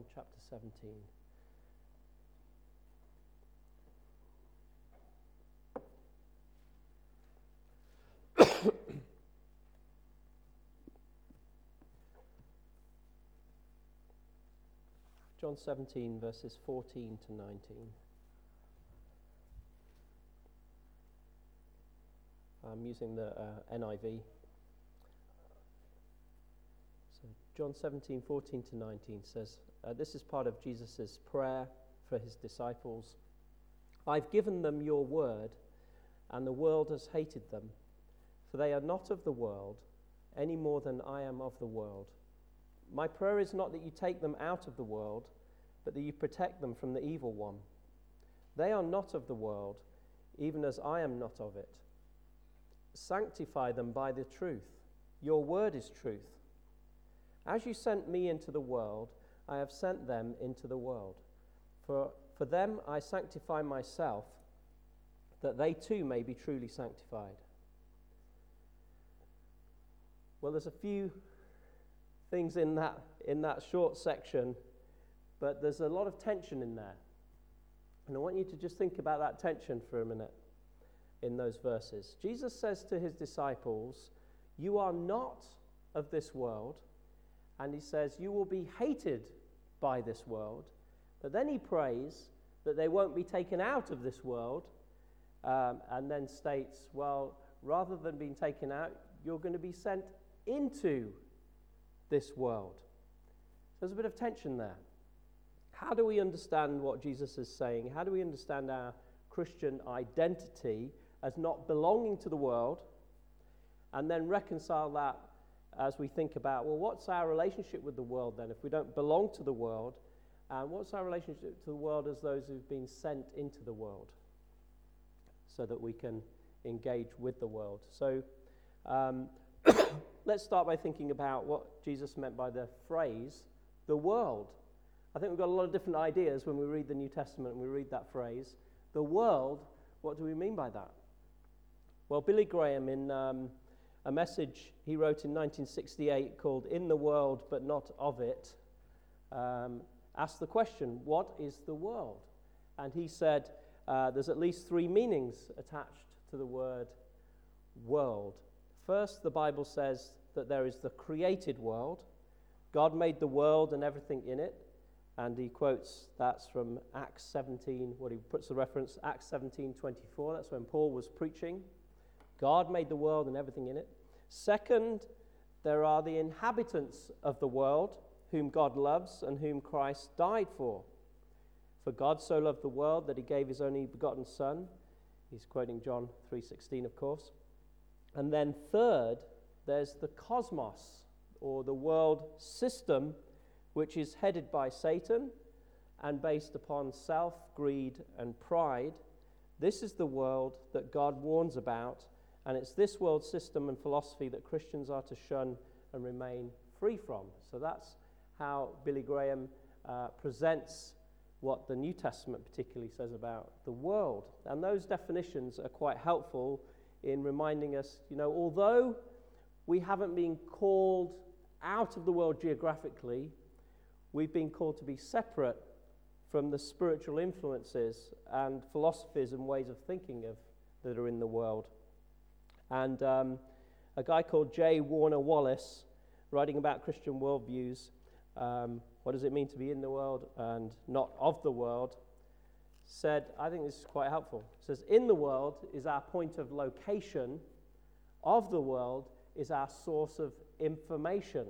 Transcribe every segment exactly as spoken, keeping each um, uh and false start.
John chapter seventeen. John seventeen, verses fourteen to nineteen. I'm using the uh, N I V. So John seventeen, fourteen to nineteen says, uh, this is part of Jesus' prayer for his disciples. I've given them your word, and the world has hated them, for they are not of the world, any more than I am of the world. My prayer is not that you take them out of the world, but that you protect them from the evil one. They are not of the world, even as I am not of it. Sanctify them by the truth. Your word is truth. As you sent me into the world, I have sent them into the world. For, for them I sanctify myself, that they too may be truly sanctified. Well, there's a few things in that in that short section, but there's a lot of tension in there. And I want you to just think about that tension for a minute in those verses. Jesus says to his disciples, you are not of this world, and he says you will be hated by this world. But then he prays that they won't be taken out of this world, um, and then states, well, rather than being taken out, you're going to be sent into this world. So there's a bit of tension there. How do we understand what Jesus is saying? How do we understand our Christian identity as not belonging to the world, and then reconcile that as we think about, well, what's our relationship with the world then if we don't belong to the world, and what's our relationship to the world as those who've been sent into the world so that we can engage with the world? So um, let's start by thinking about what Jesus meant by the phrase, the world. I think we've got a lot of different ideas when we read the New Testament and we read that phrase. The world, what do we mean by that? Well, Billy Graham, in um, a message he wrote in nineteen sixty-eight called In the World But Not of It, um, asked the question, what is the world? And he said uh, there's at least three meanings attached to the word world. First, the Bible says that there is the created world. God made the world and everything in it. And he quotes, that's from Acts seventeen, what he puts the reference, Acts seventeen twenty-four. That's when Paul was preaching. God made the world and everything in it. Second, there are the inhabitants of the world, whom God loves and whom Christ died for. For God so loved the world that he gave his only begotten Son. He's quoting John three sixteen, of course. And then third, there's the cosmos, or the world system, which is headed by Satan and based upon self, greed, and pride. This is the world that God warns about, and it's this world system and philosophy that Christians are to shun and remain free from. So that's how Billy Graham uh, presents what the New Testament particularly says about the world. And those definitions are quite helpful in reminding us, you know, although we haven't been called out of the world geographically, we've been called to be separate from the spiritual influences and philosophies and ways of thinking of that are in the world. And um, a guy called J. Warner Wallace, writing about Christian worldviews, um, what does it mean to be in the world and not of the world, said, I think this is quite helpful. It says, in the world is our point of location, of the world is our source of information.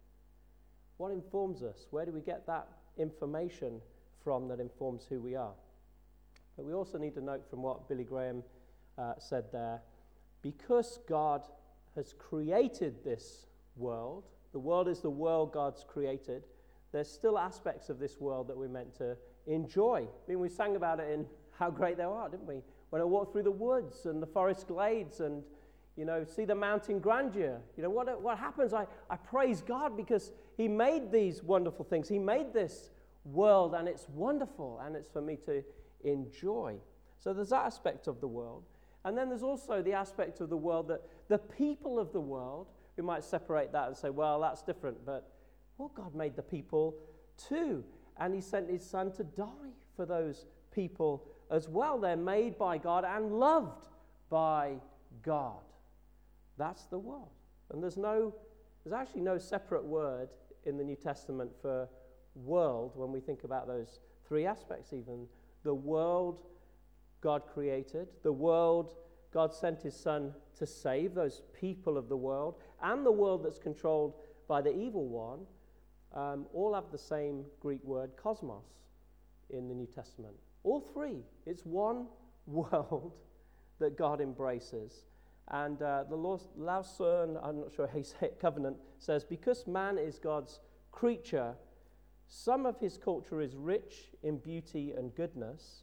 What informs us? Where do we get that information from that informs who we are? But we also need to note from what Billy Graham uh, said there, because God has created this world, the world is the world God's created, there's still aspects of this world that we're meant to enjoy. I mean, we sang about it in How Great Thou Art, didn't we? When I walk through the woods and the forest glades and, you know, see the mountain grandeur. You know, what what happens? I, I praise God because he made these wonderful things. He made this world, and it's wonderful, and it's for me to enjoy. So there's that aspect of the world. And then there's also the aspect of the world that the people of the world, we might separate that and say, well, that's different, but well, God made the people too. and he sent his son to die for those people as well. They're made by God and loved by God. That's the world. And there's no, there's actually no separate word in the New Testament for world when we think about those three aspects even. The world God created, the world God sent his son to save, those people of the world, and the world that's controlled by the evil one, um, all have the same Greek word, cosmos, in the New Testament. All three. It's one world that God embraces. And uh, the Lausanne, I'm not sure how you say it, covenant says, because man is God's creature, some of his culture is rich in beauty and goodness.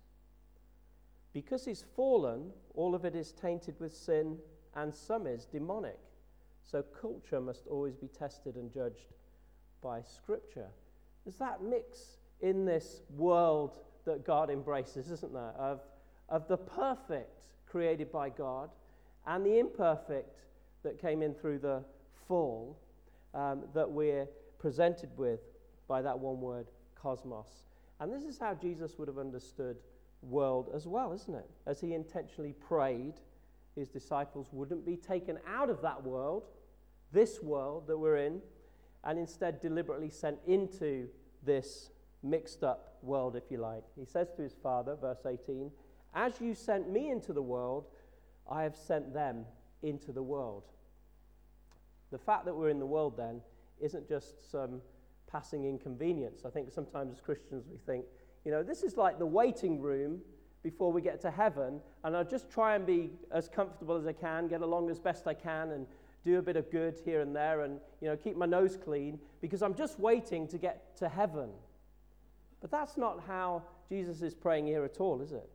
Because he's fallen, all of it is tainted with sin, and some is demonic. So culture must always be tested and judged by Scripture. There's that mix in this world that God embraces, isn't there? Of, of the perfect created by God and the imperfect that came in through the fall um, that we're presented with by that one word, cosmos. And this is how Jesus would have understood world as well, isn't it? As he intentionally prayed, his disciples wouldn't be taken out of that world, this world that we're in, and instead deliberately sent into this mixed up world, if you like. He says to his Father, verse eighteen, as you sent me into the world, I have sent them into the world. The fact that we're in the world then isn't just some passing inconvenience. I think sometimes as Christians we think, you know, this is like the waiting room before we get to heaven, and I'll just try and be as comfortable as I can, get along as best I can, and do a bit of good here and there, and, you know, keep my nose clean, because I'm just waiting to get to heaven. But that's not how Jesus is praying here at all, is it?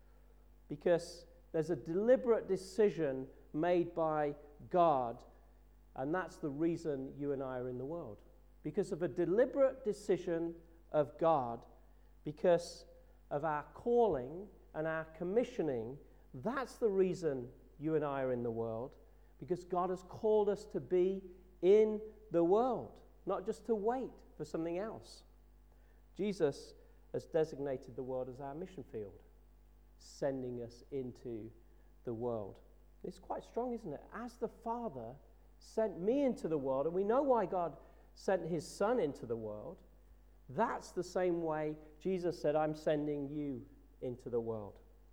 Because there's a deliberate decision made by God, and that's the reason you and I are in the world. Because of a deliberate decision of God, because of our calling and our commissioning, that's the reason you and I are in the world, because God has called us to be in the world, not just to wait for something else. Jesus has designated the world as our mission field, sending us into the world. It's quite strong, isn't it? As the Father sent me into the world, and we know why God sent his Son into the world, that's the same way Jesus said, I'm sending you into the world.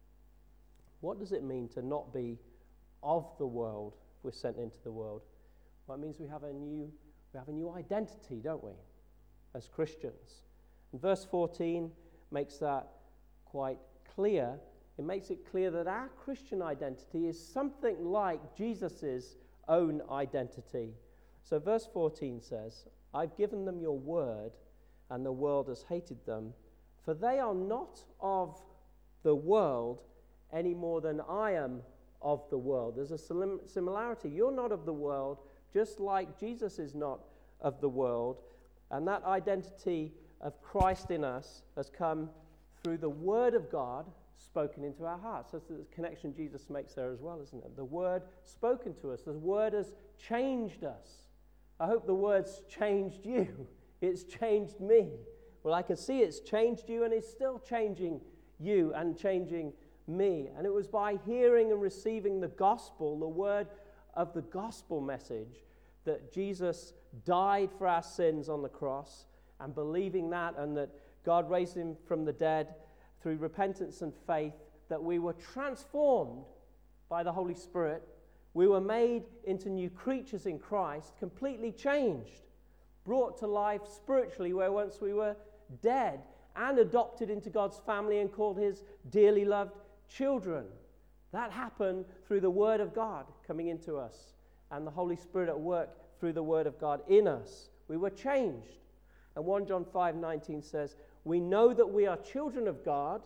What does it mean to not be of the world if we're sent into the world? Well, it means we have a new, we have a new identity, don't we, as Christians? And verse fourteen makes that quite clear. It makes it clear that our Christian identity is something like Jesus' own identity. So verse fourteen says, I've given them your word, and the world has hated them, for they are not of the world any more than I am of the world. There's a similarity. You're not of the world, just like Jesus is not of the world. And that identity of Christ in us has come through the word of God spoken into our hearts. That's the connection Jesus makes there as well, isn't it? The word spoken to us. The word has changed us. I hope the word's changed you. It's changed me. Well, I can see it's changed you, and it's still changing you and changing me. And it was by hearing and receiving the gospel, the word of the gospel message, that Jesus died for our sins on the cross, and believing that, and that God raised him from the dead through repentance and faith, that we were transformed by the Holy Spirit. We were made into new creatures in Christ, completely changed, brought to life spiritually where once we were dead, and adopted into God's family and called his dearly loved children. That happened through the word of God coming into us and the Holy Spirit at work through the word of God in us. We were changed. And First John five nineteen says, we know that we are children of God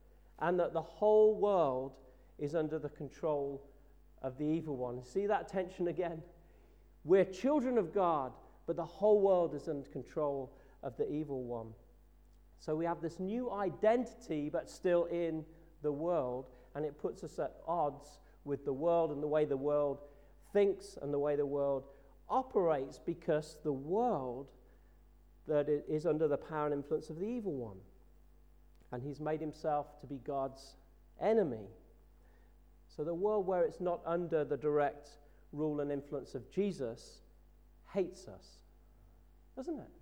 and that the whole world is under the control of the evil one. See that tension again? We're children of God, but the whole world is under control of the evil one. So we have this new identity, but still in the world, and it puts us at odds with the world and the way the world thinks and the way the world operates, because the world, that it is under the power and influence of the evil one. And he's made himself to be God's enemy. So the world where it's not under the direct rule and influence of Jesus hates us, doesn't it?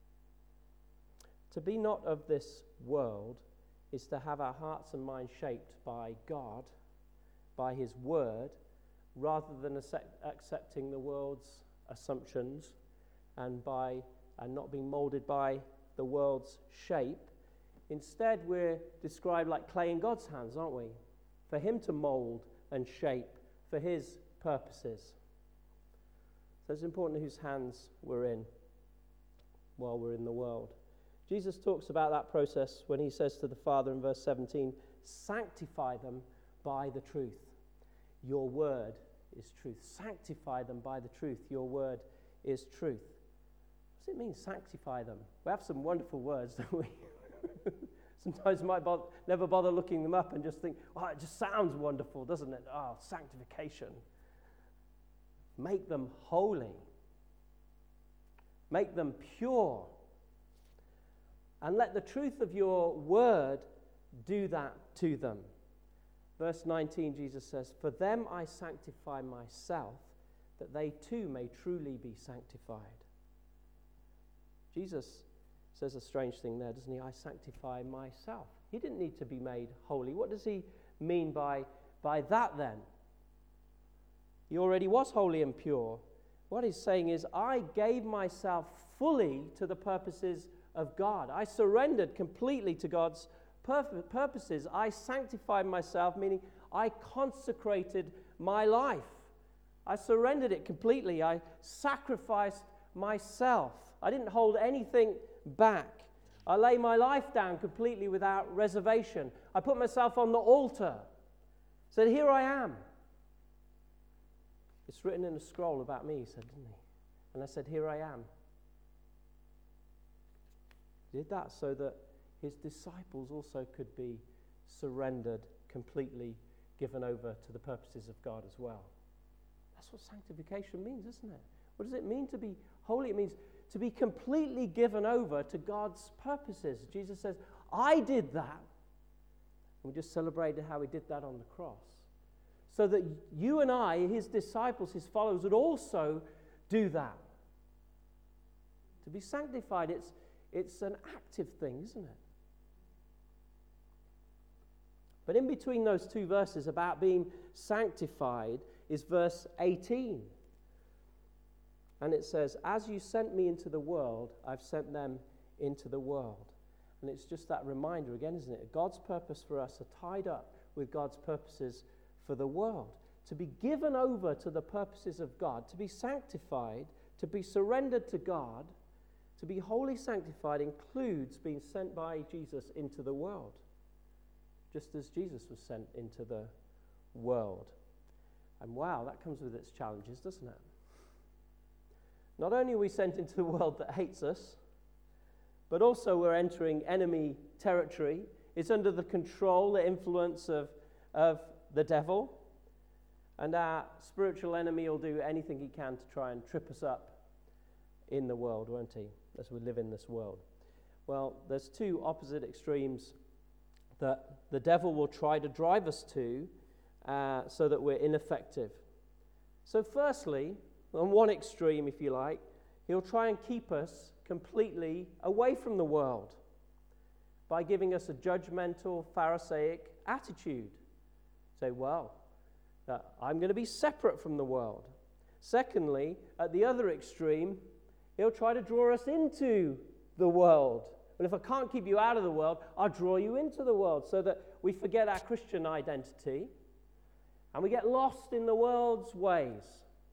To be not of this world is to have our hearts and minds shaped by God, by his word, rather than accept, accepting the world's assumptions and by and not being molded by the world's shape. Instead, we're described like clay in God's hands, aren't we? For him to mold and shape for his purposes. So it's important whose hands we're in while we're in the world. Jesus talks about that process when he says to the Father in verse seventeen, sanctify them by the truth. Your word is truth. Sanctify them by the truth. Your word is truth. What does it mean, sanctify them? We have some wonderful words, don't we? Sometimes we might bother, never bother looking them up and just think, oh, it just sounds wonderful, doesn't it? Oh, sanctification. Make them holy. Make them pure. And let the truth of your word do that to them. Verse nineteen, Jesus says, for them I sanctify myself, that they too may truly be sanctified. Jesus says a strange thing there, doesn't he? I sanctify myself. He didn't need to be made holy. What does he mean by, by that then? He already was holy and pure. What he's saying is, I gave myself fully to the purposes of God. I surrendered completely to God's pur- purposes. I sanctified myself, meaning I consecrated my life. I surrendered it completely. I sacrificed myself. I didn't hold anything back. I lay my life down completely without reservation. I put myself on the altar. Said, here I am. It's written in a scroll about me, he said, didn't he? And I said, here I am. He did that so that his disciples also could be surrendered, completely given over to the purposes of God as well. That's what sanctification means, isn't it? What does it mean to be holy? It means to be completely given over to God's purposes. Jesus says, I did that. And we just celebrated how he did that on the cross. So that you and I, his disciples, his followers, would also do that. To be sanctified, it's, it's an active thing, isn't it? But in between those two verses about being sanctified is verse eighteen. And it says, as you sent me into the world, I've sent them into the world. And it's just that reminder again, isn't it? God's purpose for us are tied up with God's purposes for the world. To be given over to the purposes of God, to be sanctified, to be surrendered to God, to be wholly sanctified includes being sent by Jesus into the world, just as Jesus was sent into the world. And wow, that comes with its challenges, doesn't it? Not only are we sent into the world that hates us, but also we're entering enemy territory. It's under the control, the influence of, of the devil. And our spiritual enemy will do anything he can to try and trip us up in the world, won't he, as we live in this world. Well, there's two opposite extremes that the devil will try to drive us to uh, so that we're ineffective. So firstly, on one extreme, if you like, he'll try and keep us completely away from the world by giving us a judgmental, Pharisaic attitude. Say, well, uh, I'm going to be separate from the world. Secondly, at the other extreme, he'll try to draw us into the world. But if I can't keep you out of the world, I'll draw you into the world so that we forget our Christian identity and we get lost in the world's ways.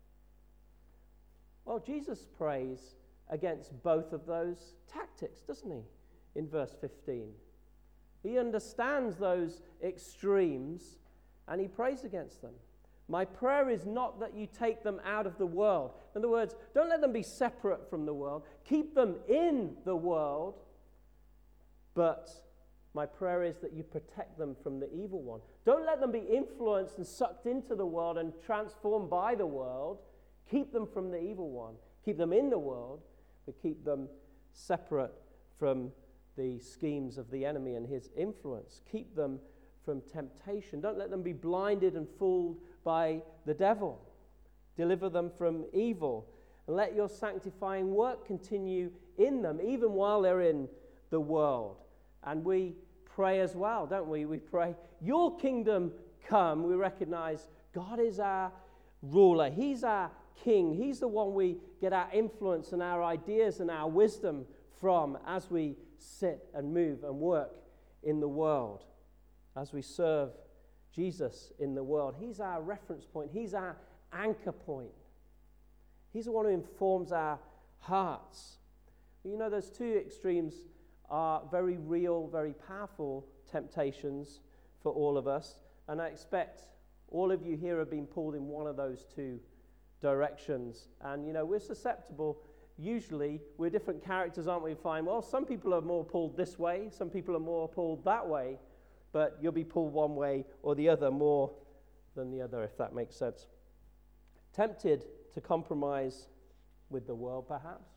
Well, Jesus prays against both of those tactics, doesn't he, in verse fifteen? He understands those extremes and he prays against them. My prayer is not that you take them out of the world. In other words, don't let them be separate from the world. Keep them in the world, but my prayer is that you protect them from the evil one. Don't let them be influenced and sucked into the world and transformed by the world. Keep them from the evil one. Keep them in the world, but keep them separate from the schemes of the enemy and his influence. Keep them from temptation. Don't let them be blinded and fooled by the devil. Deliver them from evil. And let your sanctifying work continue in them, even while they're in the world. And we pray as well, don't we? We pray, your kingdom come. We recognize God is our ruler. He's our king. He's the one we get our influence and our ideas and our wisdom from as we sit and move and work in the world, as we serve Jesus in the world. He's our reference point. He's our anchor point. He's the one who informs our hearts. You know, those two extremes are very real, very powerful temptations for all of us, and I expect all of you here have been pulled in one of those two directions. And, you know, we're susceptible. Usually, we're different characters, aren't we? Find, well, some people are more pulled this way, some people are more pulled that way, but you'll be pulled one way or the other more than the other, if that makes sense. Tempted to compromise with the world, perhaps?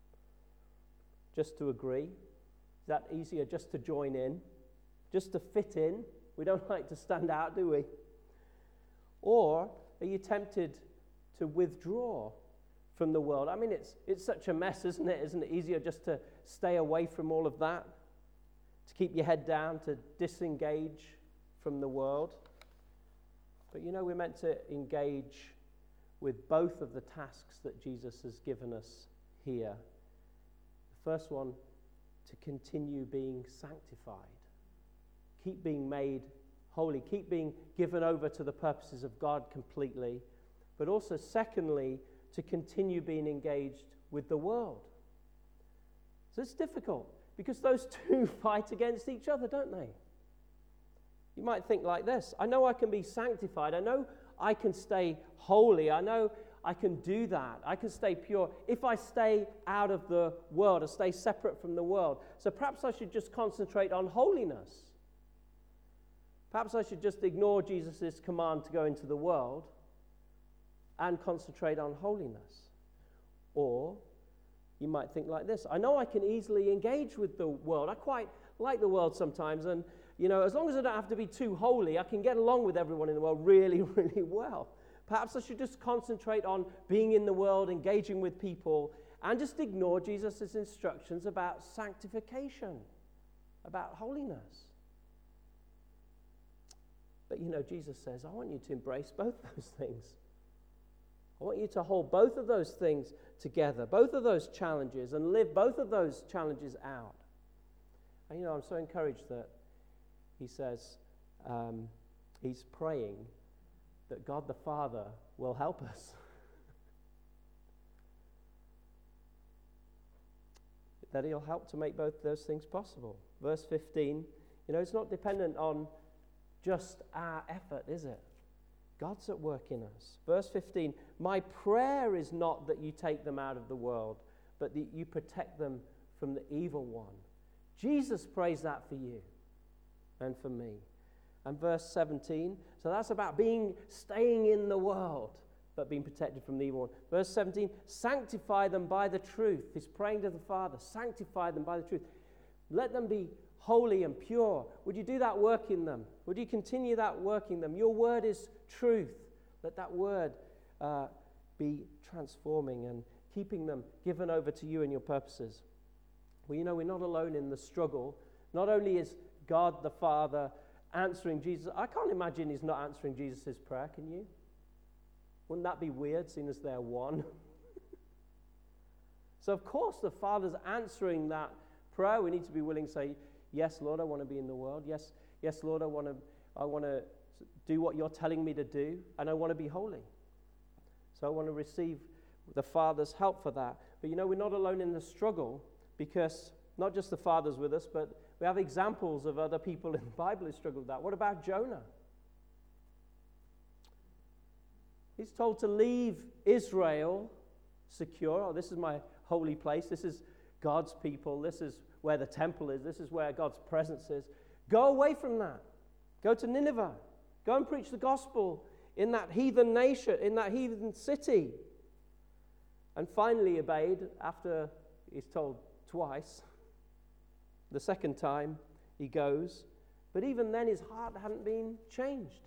Just to agree? Is that easier just to join in? Just to fit in? We don't like to stand out, do we? Or are you tempted to withdraw from the world? I mean, it's it's such a mess, isn't it? Isn't it easier just to stay away from all of that? To keep your head down, to disengage from the world? But you know, we're meant to engage with both of the tasks that Jesus has given us here. The first one, to continue being sanctified. Keep being made holy. Keep being given over to the purposes of God completely. But also, secondly, to continue being engaged with the world. So it's difficult because those two fight against each other, don't they? You might think like this: I know I can be sanctified. I know I can stay holy. I know I can do that. I can stay pure if I stay out of the world or stay separate from the world. So perhaps I should just concentrate on holiness. Perhaps I should just ignore Jesus' command to go into the world and concentrate on holiness. Or you might think like this: I know I can easily engage with the world. I quite like the world sometimes, and you know, as long as I don't have to be too holy, I can get along with everyone in the world really, really well. Perhaps I should just concentrate on being in the world, engaging with people, and just ignore Jesus' instructions about sanctification, about holiness. But you know, Jesus says, I want you to embrace both those things. I want you to hold both of those things together, both of those challenges, and live both of those challenges out. And you know, I'm so encouraged that he says um, he's praying that God the Father will help us. That he'll help to make both those things possible. Verse fifteen, you know, it's not dependent on just our effort, is it? God's at work in us. Verse fifteen, my prayer is not that you take them out of the world, but that you protect them from the evil one. Jesus prays that for you and for me. And verse seventeen, so that's about being, staying in the world, but being protected from the evil one. Verse seventeen, sanctify them by the truth. He's praying to the Father, sanctify them by the truth. Let them be holy and pure. Would you do that work in them? Would you continue that work in them? Your word is truth. Let that word uh, be transforming and keeping them given over to you and your purposes. Well, you know, we're not alone in the struggle. Not only is God the Father answering Jesus, I can't imagine he's not answering Jesus' prayer, can you? Wouldn't that be weird, seeing as they're one? So of course the Father's answering that prayer. We need to be willing to say, yes, Lord, I want to be in the world. Yes, yes, Lord, I want to I want to do what you're telling me to do, and I want to be holy. So I want to receive the Father's help for that. But you know, we're not alone in the struggle, because not just the Father's with us, but we have examples of other people in the Bible who struggle with that. What about Jonah? He's told to leave Israel secure. Oh, this is my holy place. This is God's people. This is where the temple is. This is where God's presence is. Go away from that. Go to Nineveh. Go and preach the gospel in that heathen nation, in that heathen city. And finally obeyed after he's told twice. The second time he goes, but even then his heart hadn't been changed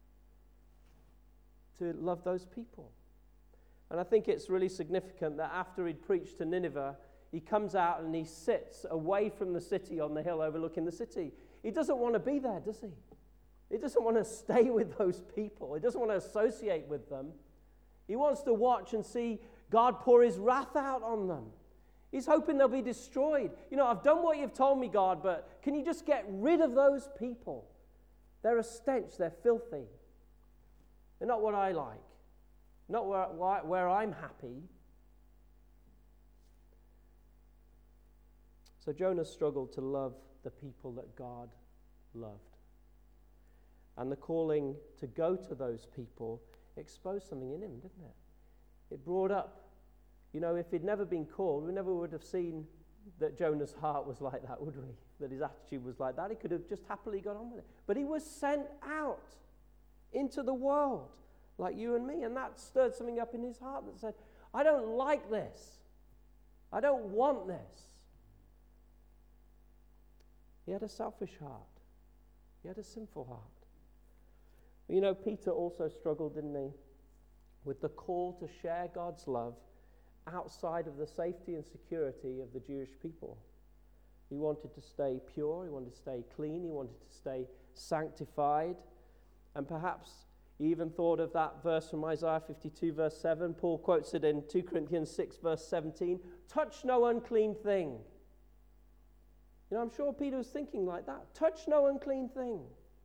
to love those people. And I think it's really significant that after he'd preached to Nineveh, he comes out and he sits away from the city on the hill overlooking the city. He doesn't want to be there, does he? He doesn't want to stay with those people. He doesn't want to associate with them. He wants to watch and see God pour his wrath out on them. He's hoping they'll be destroyed. You know, I've done what you've told me, God, but can you just get rid of those people? They're a stench. They're filthy. They're not what I like. Not where, where I'm happy. So Jonah struggled to love the people that God loved. And the calling to go to those people exposed something in him, didn't it? It brought up, you know, if he'd never been called, we never would have seen that Jonah's heart was like that, would we? That his attitude was like that. He could have just happily got on with it. But he was sent out into the world like you and me. And that stirred something up in his heart that said, I don't like this. I don't want this. He had a selfish heart. He had a sinful heart. You know, Peter also struggled, didn't he, with the call to share God's love outside of the safety and security of the Jewish people. He wanted to stay pure, he wanted to stay clean, he wanted to stay sanctified. And perhaps he even thought of that verse from Isaiah fifty-two, verse seven. Paul quotes it in two Corinthians six, verse seventeen. Touch no unclean thing. You know, I'm sure Peter was thinking like that. Touch no unclean thing.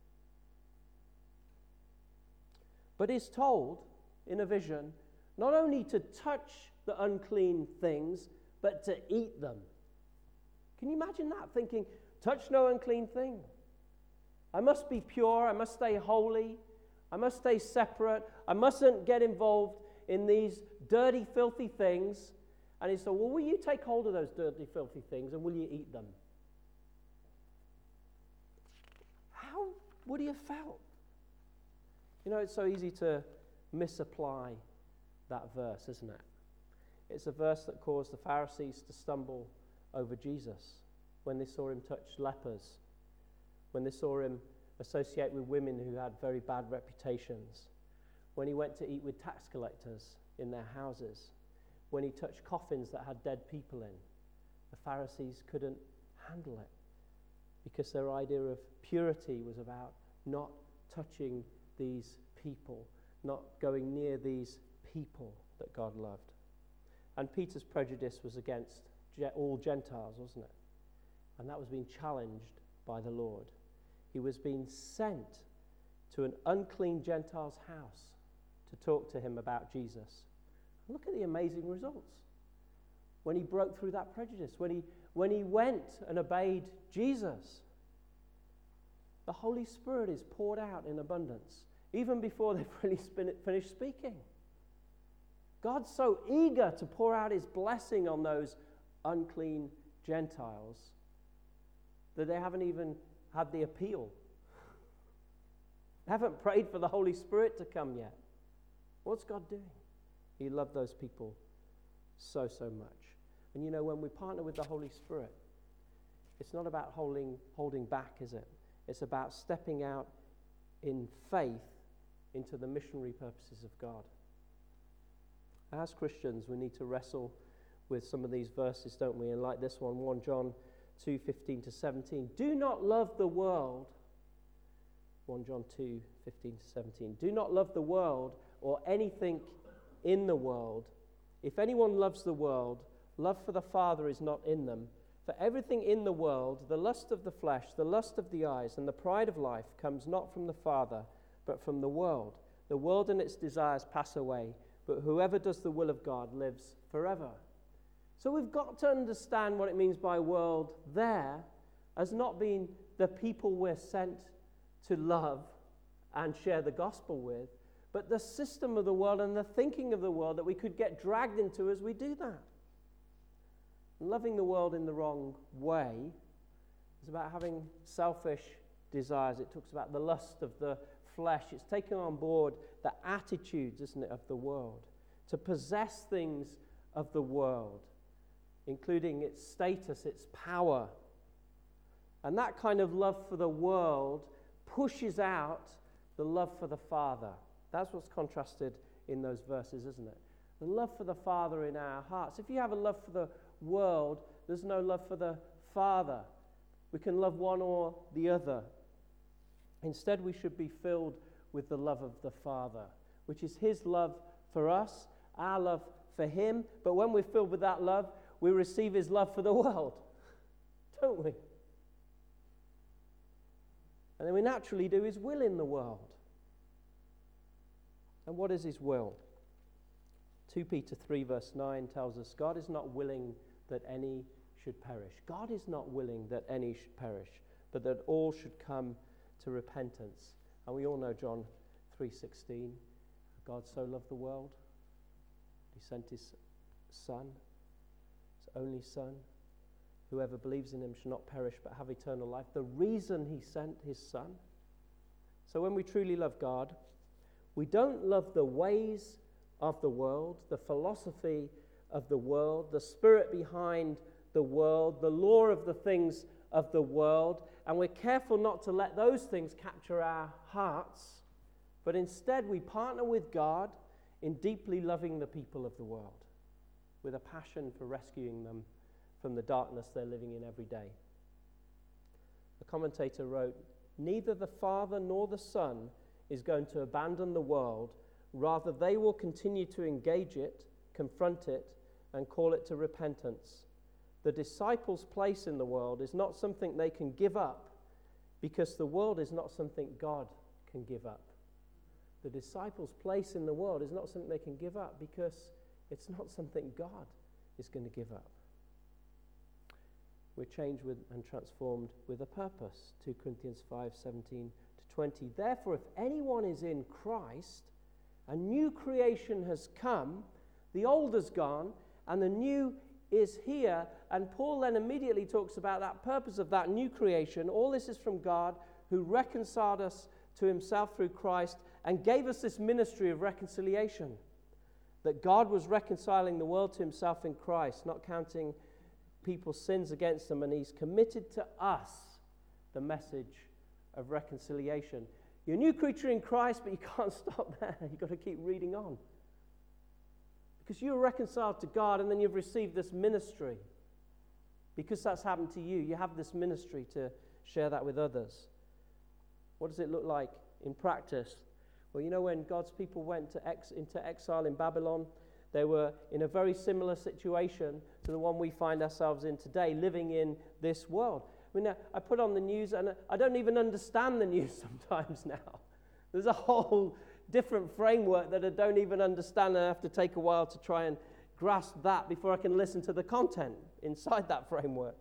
But he's told in a vision not only to touch the unclean things, but to eat them. Can you imagine that? Thinking, touch no unclean thing. I must be pure. I must stay holy. I must stay separate. I mustn't get involved in these dirty, filthy things. And he said, well, will you take hold of those dirty, filthy things and will you eat them? How would he have felt? You know, it's so easy to misapply that verse, isn't it? It's a verse that caused the Pharisees to stumble over Jesus when they saw him touch lepers, when they saw him associate with women who had very bad reputations, when he went to eat with tax collectors in their houses, when he touched coffins that had dead people in. The Pharisees couldn't handle it because their idea of purity was about not touching these people, not going near these people that God loved. And Peter's prejudice was against all Gentiles, wasn't it? And that was being challenged by the Lord. He was being sent to an unclean Gentile's house to talk to him about Jesus. Look at the amazing results. When he broke through that prejudice, when he, when he went and obeyed Jesus, the Holy Spirit is poured out in abundance, even before they've really finished speaking. God's so eager to pour out his blessing on those unclean Gentiles that they haven't even had the appeal. They haven't prayed for the Holy Spirit to come yet. What's God doing? He loved those people so, so much. And you know, when we partner with the Holy Spirit, it's not about holding, holding back, is it? It's about stepping out in faith into the missionary purposes of God. As Christians, we need to wrestle with some of these verses, don't we? And like this one, First John two, fifteen to seventeen. Do not love the world. First John two, fifteen to seventeen. Do not love the world or anything in the world. If anyone loves the world, love for the Father is not in them. For everything in the world, the lust of the flesh, the lust of the eyes, and the pride of life comes not from the Father, but from the world. The world and its desires pass away, but whoever does the will of God lives forever. So we've got to understand what it means by world there as not being the people we're sent to love and share the gospel with, but the system of the world and the thinking of the world that we could get dragged into as we do that. Loving the world in the wrong way is about having selfish desires. It talks about the lust of the flesh. It's taking on board the attitudes, isn't it, of the world. To possess things of the world. including its status, its power. And that kind of love for the world pushes out the love for the Father. That's what's contrasted in those verses, isn't it? The love for the Father in our hearts. If you have a love for the world, there's no love for the Father. We can love one or the other. Instead, we should be filled with the love of the Father, which is his love for us, our love for him. But when we're filled with that love, we receive his love for the world, don't we? And then we naturally do his will in the world. And what is his will? Second Peter three verse nine tells us, God is not willing that any should perish. God is not willing that any should perish, but that all should come to repentance. And we all know John three sixteen. God so loved the world, he sent his Son, his only Son. Whoever believes in him shall not perish but have eternal life. The reason he sent his Son. So when we truly love God, we don't love the ways of the world, the philosophy of the world, the spirit behind the world, the law of the things of the world, and we're careful not to let those things capture our hearts, but instead we partner with God in deeply loving the people of the world with a passion for rescuing them from the darkness they're living in every day. A commentator wrote, neither the Father nor the Son is going to abandon the world. Rather, they will continue to engage it, confront it, and call it to repentance. The disciples' place in the world is not something they can give up, because the world is not something God can give up. The disciples' place in the world is not something they can give up, because it's not something God is going to give up. We're changed with and transformed with a purpose. Second Corinthians five seventeen to twenty. Therefore, if anyone is in Christ, a new creation has come, the old has gone, and the new is here. And Paul then immediately talks about that purpose of that new creation. All this is from God, who reconciled us to himself through Christ and gave us this ministry of reconciliation. That God was reconciling the world to himself in Christ, not counting people's sins against them, and he's committed to us the message of reconciliation. You're a new creature in Christ, but you can't stop there. You've got to keep reading on. Because you're reconciled to God, and then you've received this ministry. Because that's happened to you, you have this ministry to share that with others. What does it look like in practice? Well, you know, when God's people went to ex- into exile in Babylon, they were in a very similar situation to the one we find ourselves in today, living in this world. I mean, I put on the news, and I don't even understand the news sometimes now. There's a whole different framework that I don't even understand, and I have to take a while to try and grasp that before I can listen to the content inside that framework.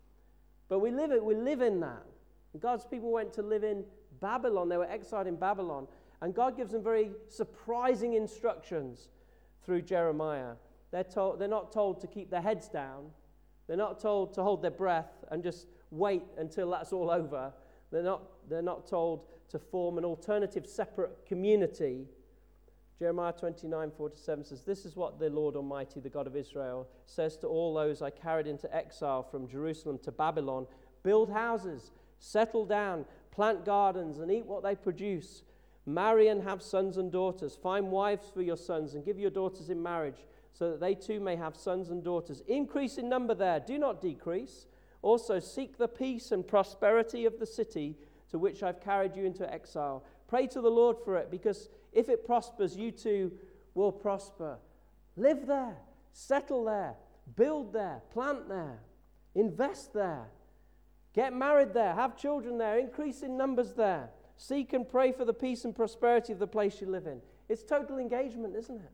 But we live it, we live in that. God's people went to live in Babylon. They were exiled in Babylon. And God gives them very surprising instructions through Jeremiah. They're told, they're not told to keep their heads down. They're not told to hold their breath and just wait until that's all over. They're not, they're not told to form an alternative, separate community. Jeremiah twenty-nine, four to seven says, this is what the Lord Almighty, the God of Israel, says to all those I carried into exile from Jerusalem to Babylon, build houses, settle down, plant gardens, and eat what they produce. Marry and have sons and daughters. Find wives for your sons and give your daughters in marriage, so that they too may have sons and daughters. Increase in number there, do not decrease. Also seek the peace and prosperity of the city to which I've carried you into exile. Pray to the Lord for it, because if it prospers, you too will prosper. Live there, settle there, build there, plant there, invest there, get married there, have children there, increase in numbers there. Seek and pray for the peace and prosperity of the place you live in. It's total engagement, isn't it?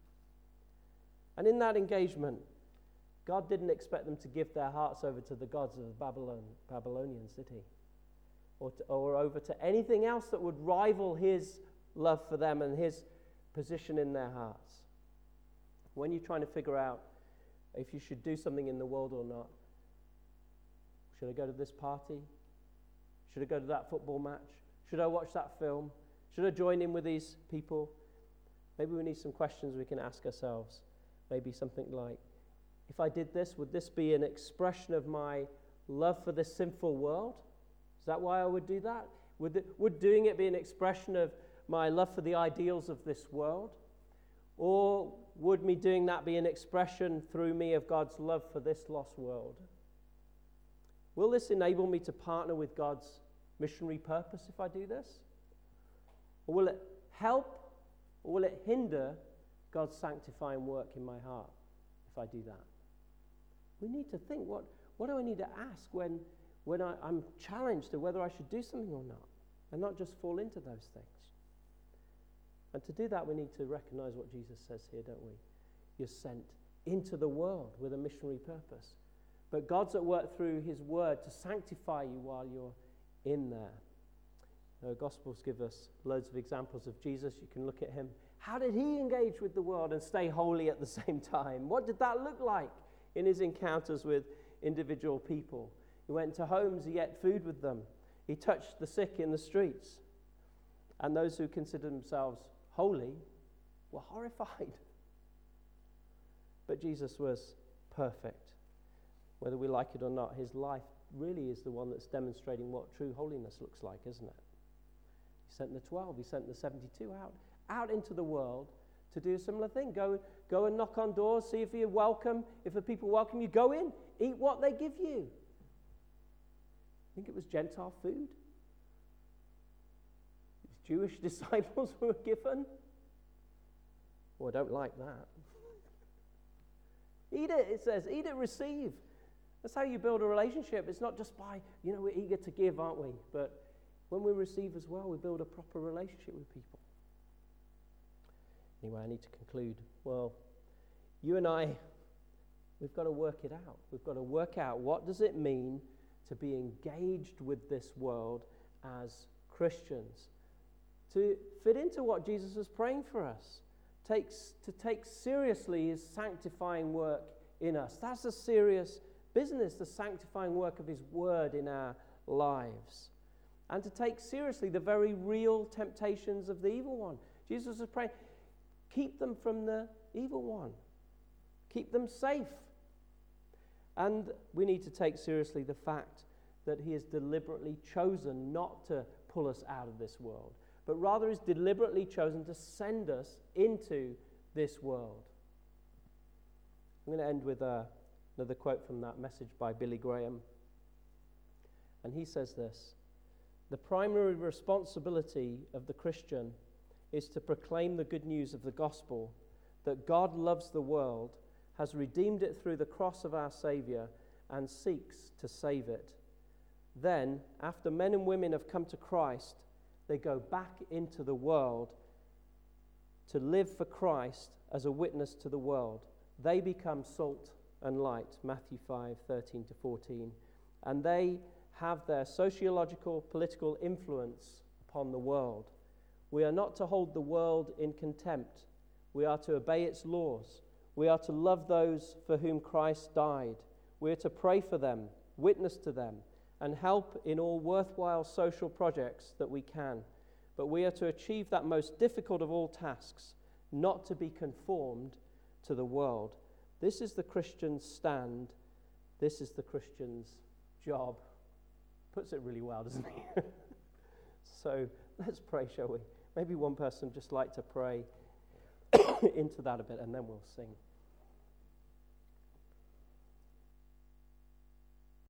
And in that engagement, God didn't expect them to give their hearts over to the gods of the Babylon, Babylonian city, or, to, or over to anything else that would rival his love for them and his position in their hearts. When you're trying to figure out if you should do something in the world or not, should I go to this party? Should I go to that football match? Should I watch that film? Should I join in with these people? Maybe we need some questions we can ask ourselves. Maybe something like, if I did this, would this be an expression of my love for this sinful world? Is that why I would do that? Would, the, would doing it be an expression of my love for the ideals of this world? Or would me doing that be an expression through me of God's love for this lost world? Will this enable me to partner with God's missionary purpose if I do this? Or will it help, or will it hinder God's sanctifying work in my heart if I do that? We need to think, what, what do I need to ask when, when I, I'm challenged to whether I should do something or not, and not just fall into those things. And to do that, we need to recognize what Jesus says here, don't we? You're sent into the world with a missionary purpose. But God's at work through his word to sanctify you while you're in there. The Gospels give us loads of examples of Jesus. You can look at him. How did he engage with the world and stay holy at the same time? What did that look like in his encounters with individual people? He went to homes, he ate food with them. He touched the sick in the streets. And those who considered themselves holy were horrified. But Jesus was perfect. Whether we like it or not, his life really is the one that's demonstrating what true holiness looks like, isn't it? He sent the twelve, he sent the seventy-two out, out into the world to do a similar thing. Go, go and knock on doors, see if you're welcome. If the people welcome you, go in, eat what they give you. I think it was Gentile food. Jewish disciples were given. Oh, I don't like that. Eat it, it says. Eat it, receive. That's how you build a relationship. It's not just by, you know, we're eager to give, aren't we? But when we receive as well, we build a proper relationship with people. Anyway, I need to conclude. Well, you and I, we've got to work it out. We've got to work out what does it mean to be engaged with this world as Christians, to fit into what Jesus was praying for us, takes to take seriously his sanctifying work in us. That's a serious business, the sanctifying work of his word in our lives. And to take seriously the very real temptations of the evil one. Jesus was praying, keep them from the evil one. Keep them safe. And we need to take seriously the fact that he has deliberately chosen not to pull us out of this world, but rather has deliberately chosen to send us into this world. I'm going to end with uh, another quote from that message by Billy Graham. And he says this: the primary responsibility of the Christian is to proclaim the good news of the gospel, that God loves the world, has redeemed it through the cross of our Savior, and seeks to save it. Then, after men and women have come to Christ, they go back into the world to live for Christ as a witness to the world. They become salt and light, Matthew five, thirteen to fourteen. And they have their sociological, political influence upon the world. We are not to hold the world in contempt. We are to obey its laws. We are to love those for whom Christ died. We are to pray for them, witness to them, and help in all worthwhile social projects that we can. But we are to achieve that most difficult of all tasks, not to be conformed to the world. This is the Christian's stand. This is the Christian's job. Puts it really well, doesn't he? So let's pray, shall we? Maybe one person just like to pray into that a bit, and then we'll sing.